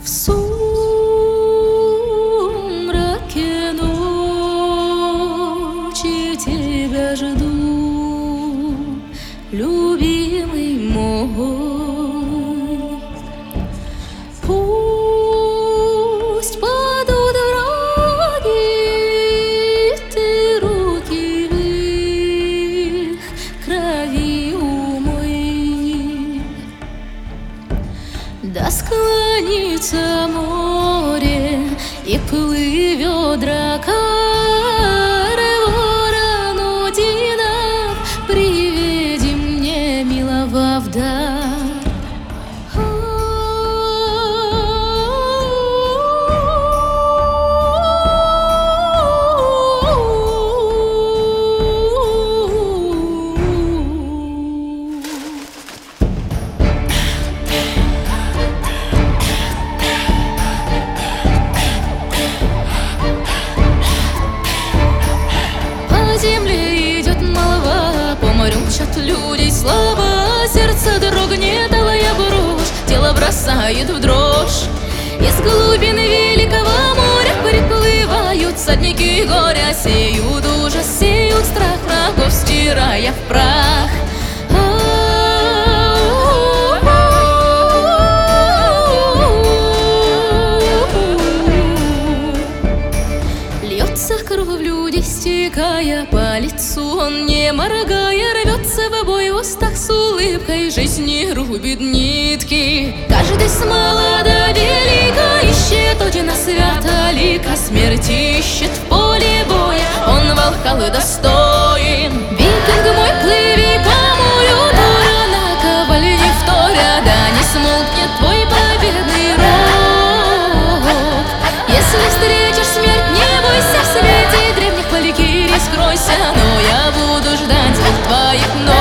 В сумраке ночи тебя жду, любимый мой. Пусть падут враги, ты руки в их крови умой. Да склонится море и плывет дракар, ворон Одинов, приведи мне милого в дар. Мчат людей слова, сердце дрогнет, алая брошь, тело бросает в дрожь. Из глубин великого моря приплывают всадники горя, сеют ужас, сеют страх врагов, стирая в прах. Льется кровь в люди, стекая по лицу, он не моргая рвется в бой, в устах с улыбкой жизни рубит нитки. Каждый с мала до велика ищет Одина свято-лика, смерть ищет в поле боя, он Валхаллы достоин. Викинг мой, плыви по морю, буря на ковале не вторя, да не смолкнет твой победный рог. Если встретишь смерть, не бойся, в свете древних валькирий скройся, но я буду ждать звук твоих ног.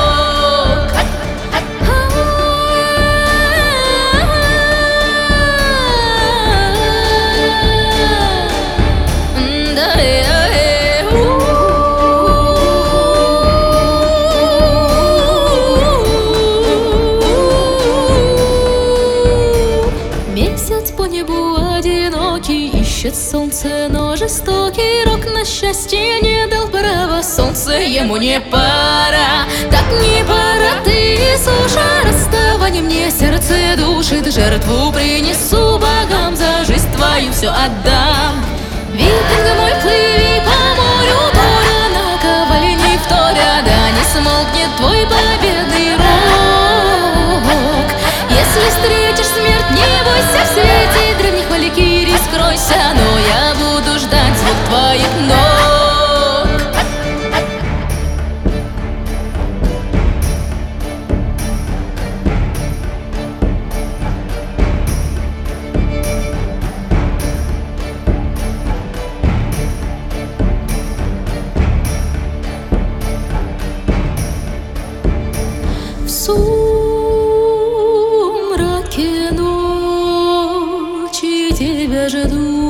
Месяц по небу одинокий ищет солнце, но жестокий рок на счастье не дал права. Солнце ему не пора, так не пора, ты суша. Расставание мне сердце душит, жертву принесу богам, за жизнь твою все отдам. Викинг мой, плыви по морю, буря на ковале не вторя, да не смолкнет твой победный рог. Если встретишь смерть, не бойся, в свете древних валькирий скройся, но я буду ждать звук твоих ног. В сумраке ночи тебя жду,